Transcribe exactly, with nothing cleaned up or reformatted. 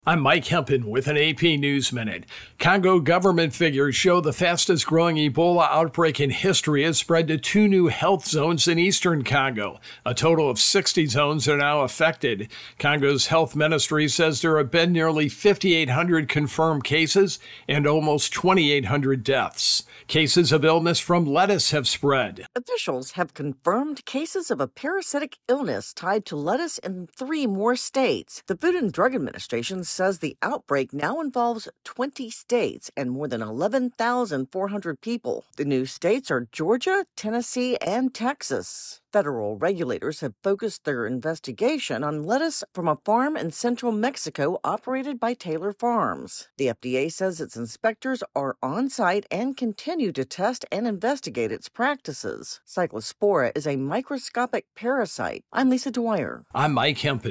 I'm Mike Hempen with an A P News Minute. Congo government figures show the fastest growing Ebola outbreak in history has spread to two new health zones in eastern Congo. A total of sixty zones are now affected. Congo's health ministry says there have been nearly fifty-eight hundred confirmed cases and almost twenty-eight hundred deaths. Cases of illness from lettuce have spread. Officials have confirmed cases of a parasitic illness tied to lettuce in three more states. The Food and Drug Administration says the outbreak now involves twenty states and more than eleven thousand four hundred people. The new states are Georgia, Tennessee, and Texas. Federal regulators have focused their investigation on lettuce from a farm in central Mexico operated by Taylor Farms. The F D A says its inspectors are on site and continue to test and investigate its practices. Cyclospora is a microscopic parasite. I'm Lisa Dwyer. I'm Mike Hempen.